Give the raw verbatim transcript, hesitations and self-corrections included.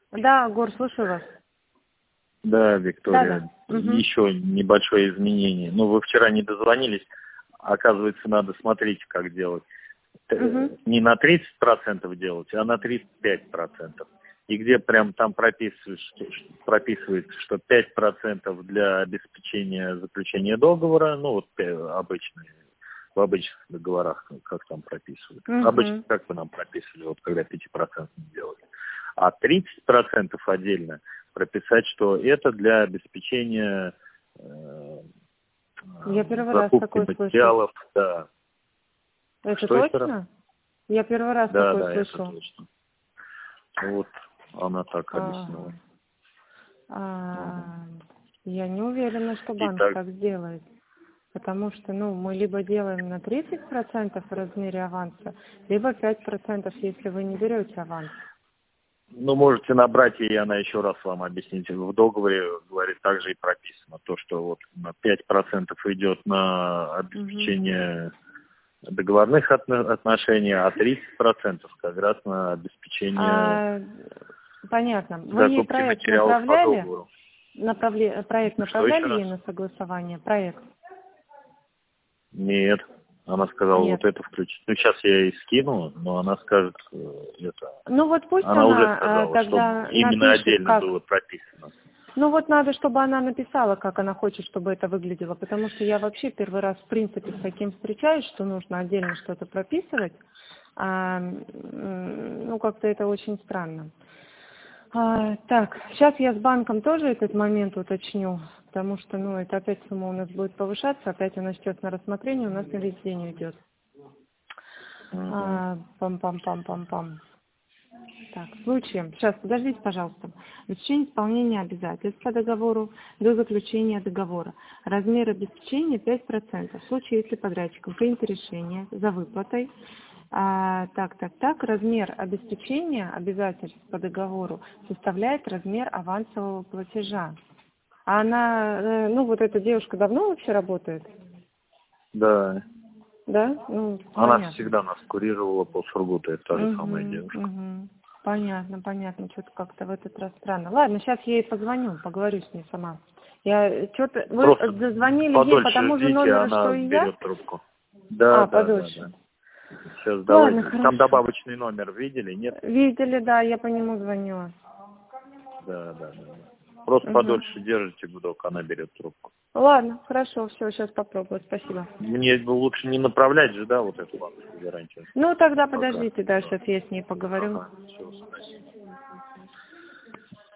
Да, Гор, слушаю вас. Да, Виктория, Да, да. Угу. еще небольшое изменение. Ну, вы вчера не дозвонились. Оказывается, надо, смотрите, как делать. Угу. Не на тридцать процентов делать, а на тридцать пять процентов. И где прям там прописывается, что, прописывается, что пять процентов для обеспечения заключения договора, ну, вот обычные, в обычных договорах, как там прописывают. Угу. Обычно, как вы нам прописывали, вот когда пять процентов делали. А тридцать процентов отдельно прописать, что это для обеспечения э, Я первый раз закупки такое материалов. слышу. Да. Это Что точно? Я первый раз да, такое да, слышу. это точно. Вот она так объяснила. А, угу. Я не уверена, что банк так... так сделает. Потому что, ну, мы либо делаем на тридцать процентов в размере аванса, либо пять процентов, если вы не берете аванс. Ну, можете набрать, и она еще раз вам объяснит. В договоре, говорит, также и прописано. То, что вот на пять процентов идет на обеспечение угу. договорных отношений, а тридцать процентов как раз на обеспечение а, понятно. Вы ей проект направляли? Направле... Проект направляли ей на согласование? Проект? Нет. Она сказала, Нет. вот это включить. Ну, сейчас я ей скину, но она скажет это. Ну, вот пусть она, она уже сказала, тогда что именно напишет, отдельно как... было прописано. Ну, вот надо, чтобы она написала, как она хочет, чтобы это выглядело, потому что я вообще первый раз, в принципе, с таким встречаюсь, что нужно отдельно что-то прописывать. А, ну, как-то это очень странно. А, так, сейчас я с банком тоже этот момент уточню, потому что, ну, это опять сумма у нас будет повышаться, опять она сейчас на рассмотрение, у нас на весь день уйдет. Uh-huh. А, пам-пам-пам-пам-пам. Так, в случае, сейчас, подождите, пожалуйста. Обеспечение исполнения обязательств по договору до заключения договора. Размер обеспечения пять процентов. В случае, если подрядчиком принято решение за выплатой, а, так, так, так, размер обеспечения обязательств по договору составляет размер авансового платежа. А она, ну вот эта девушка давно вообще работает? Да. Да? Ну, она понятно. всегда нас курировала по Сургуту, это та же угу, самая девушка. Угу. Понятно, понятно, что-то как-то в этот раз странно. Ладно, сейчас я ей позвоню, поговорю с ней сама. Я что-то вы Просто зазвонили ей по тому ждите, же номеру, она что и берет я? трубку. Да, а, да, подольше. да, да. Сейчас Ладно, давайте. хорошо. Там добавочный номер видели, нет? Видели, да, я по нему звонила. Да, да, да. Просто угу. подольше держите гудок, она берет трубку. Ладно, хорошо, все, сейчас попробую, спасибо. Мне лучше не направлять же, да, вот эту банковскую гарантию? Ну, тогда Пока. подождите, да, сейчас я с ней поговорю. Ага, все, спасибо.